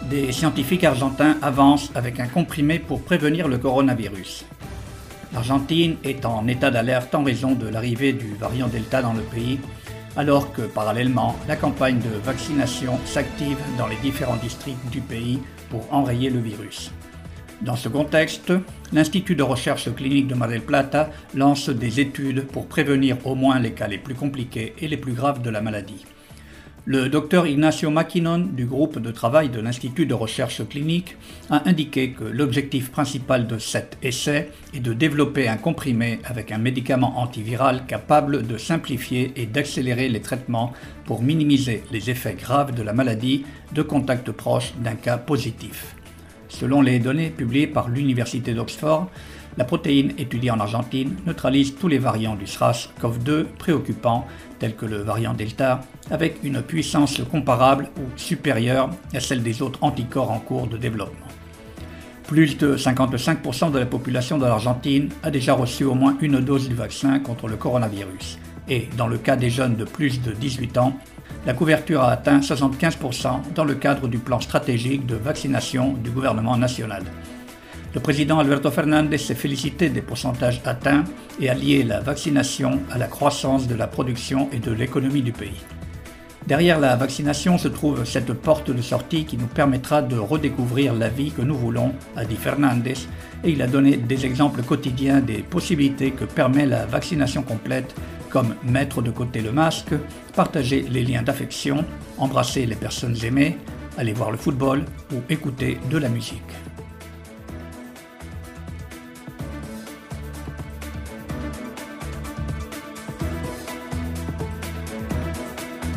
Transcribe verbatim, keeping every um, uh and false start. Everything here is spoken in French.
Des scientifiques argentins avancent avec un comprimé pour prévenir le coronavirus. L'Argentine est en état d'alerte en raison de l'arrivée du variant Delta dans le pays, alors que parallèlement, la campagne de vaccination s'active dans les différents districts du pays pour enrayer le virus. Dans ce contexte, l'Institut de recherche clinique de Mar del Plata lance des études pour prévenir au moins les cas les plus compliqués et les plus graves de la maladie. Le docteur Ignacio Mackinnon du groupe de travail de l'Institut de recherche clinique a indiqué que l'objectif principal de cet essai est de développer un comprimé avec un médicament antiviral capable de simplifier et d'accélérer les traitements pour minimiser les effets graves de la maladie de contact proche d'un cas positif. Selon les données publiées par l'Université d'Oxford, la protéine étudiée en Argentine neutralise tous les variants du SRAS CoV deux préoccupants, tels que le variant Delta, avec une puissance comparable ou supérieure à celle des autres anticorps en cours de développement. Plus de cinquante-cinq pour cent de la population de l'Argentine a déjà reçu au moins une dose du vaccin contre le coronavirus. Et dans le cas des jeunes de plus de dix-huit ans, la couverture a atteint soixante-quinze pour cent dans le cadre du plan stratégique de vaccination du gouvernement national. Le président Alberto Fernández s'est félicité des pourcentages atteints et a lié la vaccination à la croissance de la production et de l'économie du pays. Derrière la vaccination se trouve cette porte de sortie qui nous permettra de redécouvrir la vie que nous voulons, a dit Fernández, et il a donné des exemples quotidiens des possibilités que permet la vaccination complète, comme mettre de côté le masque, partager les liens d'affection, embrasser les personnes aimées, aller voir le football ou écouter de la musique.